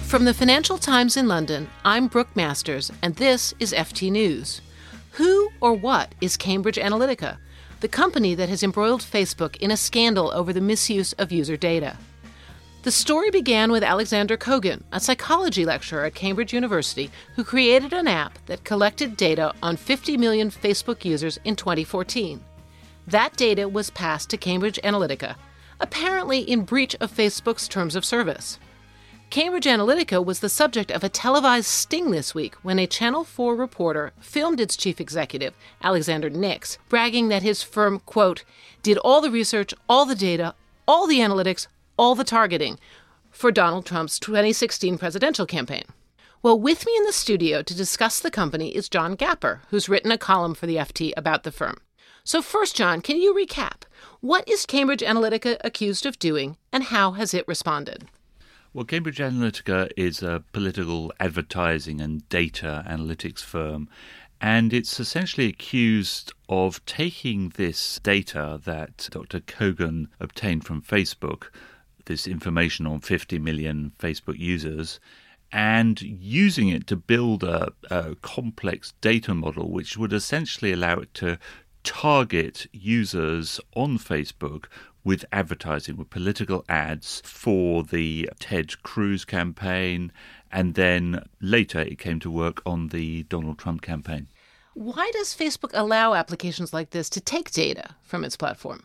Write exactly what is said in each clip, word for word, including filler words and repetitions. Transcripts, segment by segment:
From the Financial Times in London, I'm Brooke Masters, and this is F T News. Who or what is Cambridge Analytica, the company that has embroiled Facebook in a scandal over the misuse of user data? The story began with Alexander Kogan, a psychology lecturer at Cambridge University, who created an app that collected data on fifty million Facebook users in twenty fourteen. That data was passed to Cambridge Analytica, apparently in breach of Facebook's terms of service. Cambridge Analytica was the subject of a televised sting this week when a Channel four reporter filmed its chief executive, Alexander Nix, bragging that his firm, quote, did all the research, all the data, all the analytics, all the targeting for Donald Trump's twenty sixteen presidential campaign. Well, with me in the studio to discuss the company is John Gapper, who's written a column for the F T about the firm. So first, John, can you recap? What is Cambridge Analytica accused of doing, and how has it responded? Well, Cambridge Analytica is a political advertising and data analytics firm, and it's essentially accused of taking this data that Doctor Kogan obtained from Facebook, this information on fifty million Facebook users, and using it to build a, a complex data model which would essentially allow it to target users on Facebook with advertising, with political ads for the Ted Cruz campaign, and then later it came to work on the Donald Trump campaign. Why does Facebook allow applications like this to take data from its platform?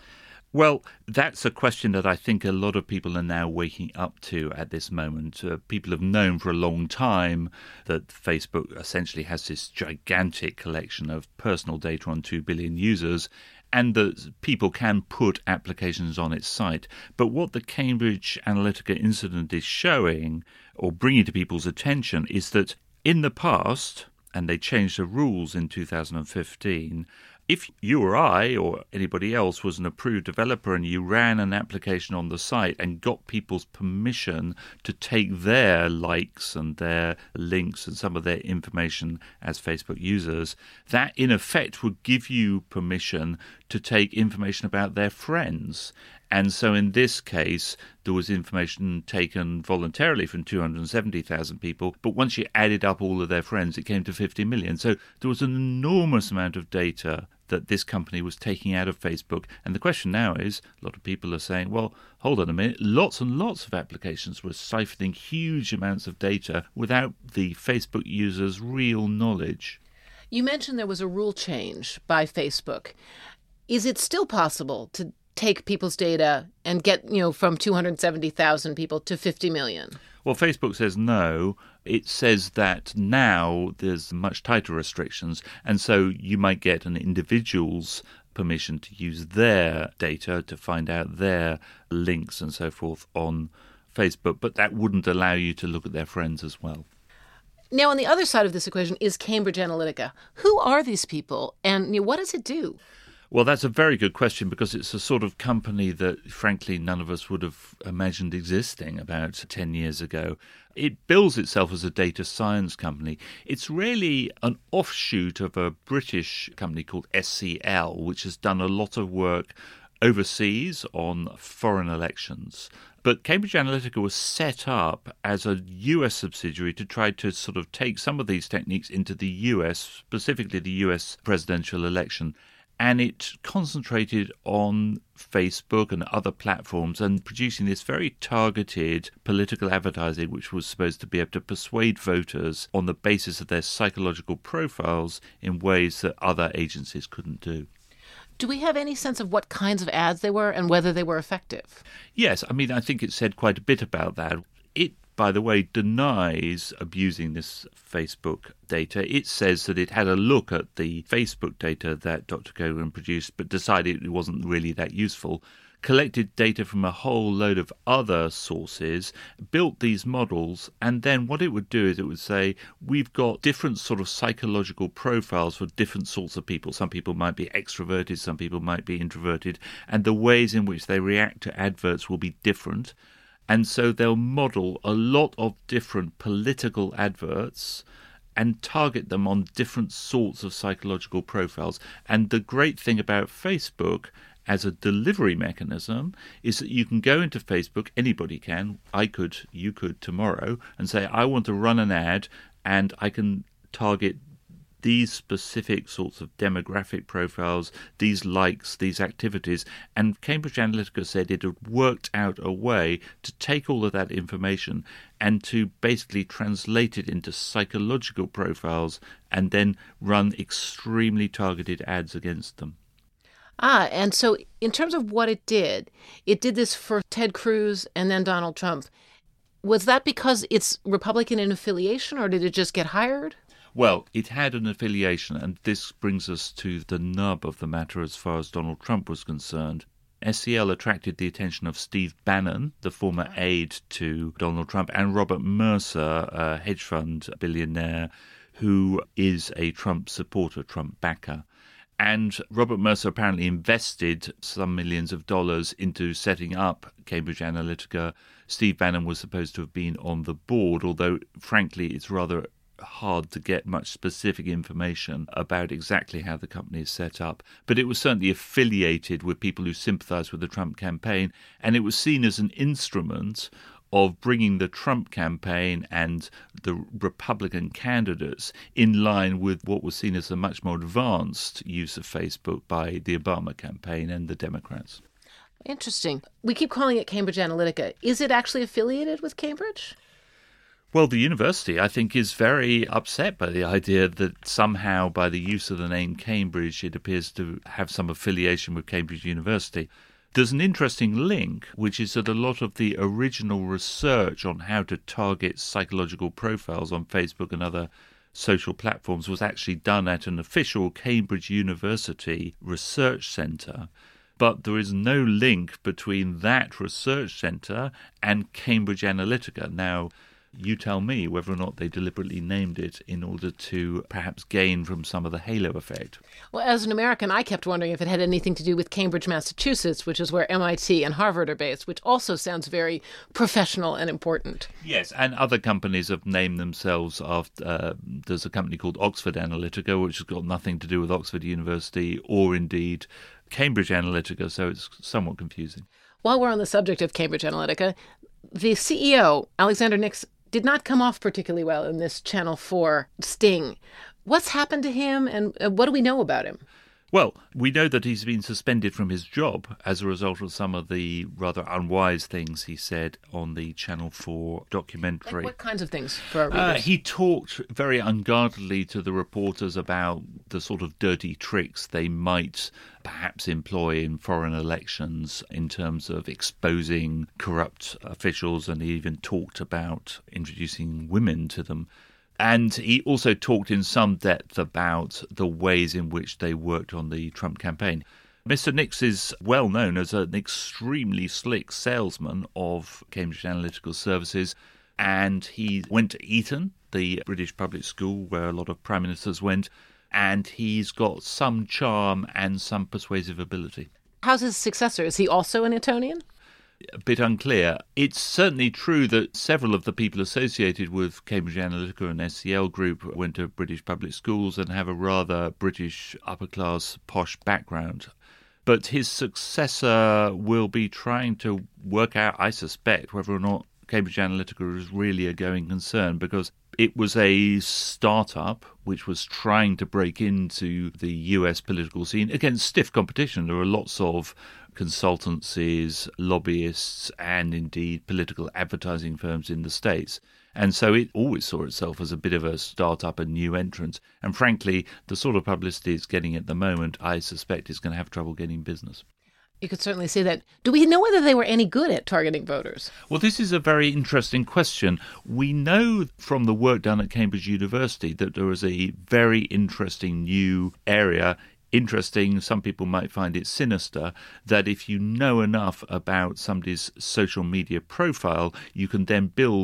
Well, that's a question that I think a lot of people are now waking up to at this moment. Uh, people have known for a long time that Facebook essentially has this gigantic collection of personal data on two billion users, and that people can put applications on its site. But what the Cambridge Analytica incident is showing, or bringing to people's attention, is that in the past, and they changed the rules in two thousand fifteen, if you or I or anybody else was an approved developer and you ran an application on the site and got people's permission to take their likes and their links and some of their information as Facebook users, that in effect would give you permission to take information about their friends. And so in this case, there was information taken voluntarily from two hundred seventy thousand people, but once you added up all of their friends, it came to fifty million. So there was an enormous amount of data that this company was taking out of Facebook. And the question now is, a lot of people are saying, well, hold on a minute, lots and lots of applications were siphoning huge amounts of data without the Facebook users' real knowledge. You mentioned there was a rule change by Facebook. Is it still possible to take people's data and get, you know, from two hundred seventy thousand people to fifty million? Well, Facebook says no. It says that now there's much tighter restrictions, and so you might get an individual's permission to use their data to find out their links and so forth on Facebook, but that wouldn't allow you to look at their friends as well. Now, on the other side of this equation is Cambridge Analytica. Who are these people, and you know, what does it do? Well, that's a very good question, because it's a sort of company that, frankly, none of us would have imagined existing about ten years ago. It bills itself as a data science company. It's really an offshoot of a British company called S C L, which has done a lot of work overseas on foreign elections. But Cambridge Analytica was set up as a U S subsidiary to try to sort of take some of these techniques into the U S, specifically the U S presidential election. And it concentrated on Facebook and other platforms and producing this very targeted political advertising, which was supposed to be able to persuade voters on the basis of their psychological profiles in ways that other agencies couldn't do. Do we have any sense of what kinds of ads they were and whether they were effective? Yes, I mean, I think it said quite a bit about that. It, by the way, denies abusing this Facebook data. It says that it had a look at the Facebook data that Doctor Kogan produced, but decided it wasn't really that useful, collected data from a whole load of other sources, built these models, and then what it would do is it would say, we've got different sort of psychological profiles for different sorts of people. Some people might be extroverted, some people might be introverted, and the ways in which they react to adverts will be different. And so they'll model a lot of different political adverts and target them on different sorts of psychological profiles. And the great thing about Facebook as a delivery mechanism is that you can go into Facebook, anybody can, I could, you could tomorrow, and say, I want to run an ad, and I can target these specific sorts of demographic profiles, these likes, these activities. And Cambridge Analytica said it had worked out a way to take all of that information and to basically translate it into psychological profiles and then run extremely targeted ads against them. Ah, and so in terms of what it did, it did this for Ted Cruz and then Donald Trump. Was that because it's Republican in affiliation, or did it just get hired? Well, it had an affiliation, and this brings us to the nub of the matter as far as Donald Trump was concerned. S C L attracted the attention of Steve Bannon, the former aide to Donald Trump, and Robert Mercer, a hedge fund billionaire who is a Trump supporter, Trump backer. And Robert Mercer apparently invested some millions of dollars into setting up Cambridge Analytica. Steve Bannon was supposed to have been on the board, although, frankly, it's rather hard to get much specific information about exactly how the company is set up. But it was certainly affiliated with people who sympathized with the Trump campaign, and it was seen as an instrument of bringing the Trump campaign and the Republican candidates in line with what was seen as a much more advanced use of Facebook by the Obama campaign and the Democrats. Interesting. We keep calling it Cambridge Analytica. Is it actually affiliated with Cambridge? Well, the university, I think, is very upset by the idea that somehow by the use of the name Cambridge, it appears to have some affiliation with Cambridge University. There's an interesting link, which is that a lot of the original research on how to target psychological profiles on Facebook and other social platforms was actually done at an official Cambridge University research centre. But there is no link between that research centre and Cambridge Analytica. Now, you tell me whether or not they deliberately named it in order to perhaps gain from some of the halo effect. Well, as an American, I kept wondering if it had anything to do with Cambridge, Massachusetts, which is where M I T and Harvard are based, which also sounds very professional and important. Yes, and other companies have named themselves after, uh, there's a company called Oxford Analytica, which has got nothing to do with Oxford University or indeed Cambridge Analytica, so it's somewhat confusing. While we're on the subject of Cambridge Analytica, the C E O, Alexander Nix, did not come off particularly well in this Channel four sting. What's happened to him, and what do we know about him? Well, we know that he's been suspended from his job as a result of some of the rather unwise things he said on the Channel four documentary. Like what kinds of things for our Uh, readers? he talked very unguardedly to the reporters about the sort of dirty tricks they might perhaps employ in foreign elections in terms of exposing corrupt officials, and he even talked about introducing women to them. And he also talked in some depth about the ways in which they worked on the Trump campaign. Mister Nix is well known as an extremely slick salesman of Cambridge Analytica services, and he went to Eton, the British public school where a lot of prime ministers went, and he's got some charm and some persuasive ability. How's his successor? Is he also an Etonian? A bit unclear. It's certainly true that several of the people associated with Cambridge Analytica and S C L Group went to British public schools and have a rather British upper-class posh background. But his successor will be trying to work out, I suspect, whether or not Cambridge Analytica is really a going concern, because it was a startup which was trying to break into the U S political scene against stiff competition. There are lots of consultancies, lobbyists, and indeed political advertising firms in the States. And so it always saw itself as a bit of a start-up, a new entrant. And frankly, the sort of publicity it's getting at the moment, I suspect it's going to have trouble getting business. You could certainly see that. Do we know whether they were any good at targeting voters? Well, this is a very interesting question. We know from the work done at Cambridge University that there is a very interesting new area. Interesting, some people might find it sinister, that if you know enough about somebody's social media profile, you can then build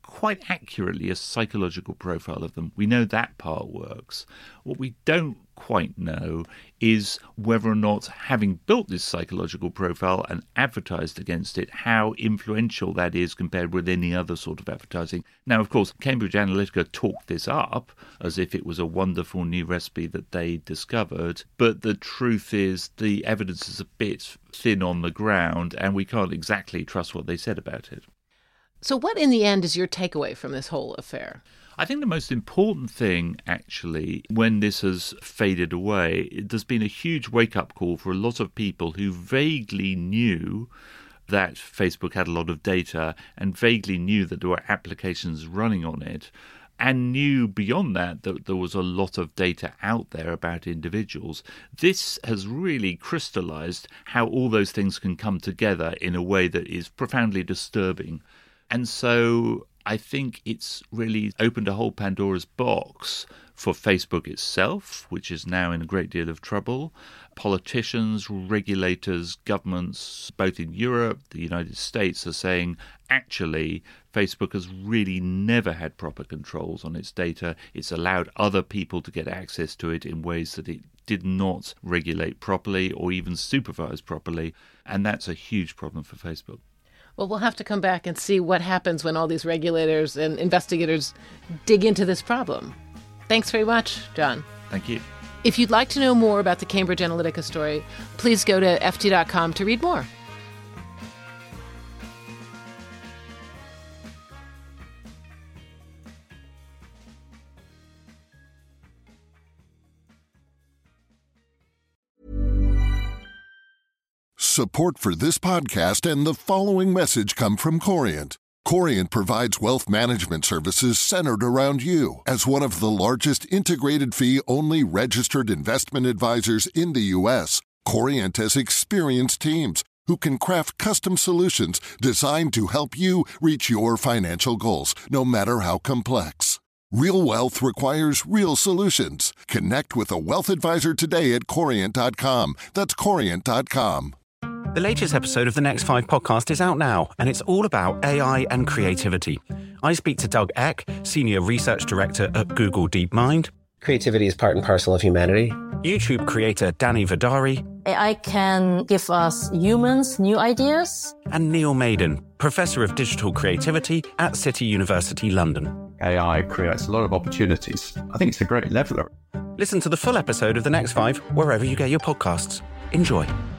quite accurately a psychological profile of them. We know that part works. What we don't quite know is whether or not, having built this psychological profile and advertised against it, how influential that is compared with any other sort of advertising. Now, of course, Cambridge Analytica talked this up as if it was a wonderful new recipe that they discovered, but the truth is the evidence is a bit thin on the ground and we can't exactly trust what they said about it. So what, in the end, is your takeaway from this whole affair? I think the most important thing, actually, when this has faded away, there's been a huge wake-up call for a lot of people who vaguely knew that Facebook had a lot of data and vaguely knew that there were applications running on it, and knew beyond that that there was a lot of data out there about individuals. This has really crystallized how all those things can come together in a way that is profoundly disturbing. And so I think it's really opened a whole Pandora's box for Facebook itself, which is now in a great deal of trouble. Politicians, regulators, governments, both in Europe, the United States, are saying, actually, Facebook has really never had proper controls on its data. It's allowed other people to get access to it in ways that it did not regulate properly or even supervise properly. And that's a huge problem for Facebook. Well, we'll have to come back and see what happens when all these regulators and investigators dig into this problem. Thanks very much, John. Thank you. If you'd like to know more about the Cambridge Analytica story, please go to F T dot com to read more. Support for this podcast and the following message come from Corient. Corient provides wealth management services centered around you. As one of the largest integrated fee-only registered investment advisors in the U S, Corient has experienced teams who can craft custom solutions designed to help you reach your financial goals, no matter how complex. Real wealth requires real solutions. Connect with a wealth advisor today at Corient dot com. That's Corient dot com. The latest episode of the Next Five podcast is out now, and it's all about A I and creativity. I speak to Doug Eck, Senior Research Director at Google DeepMind. Creativity is part and parcel of humanity. YouTube creator Danny Vidari. A I can give us humans new ideas. And Neil Maiden, Professor of Digital Creativity at City University London. A I creates a lot of opportunities. I think it's a great leveler. Listen to the full episode of The Next Five wherever you get your podcasts. Enjoy.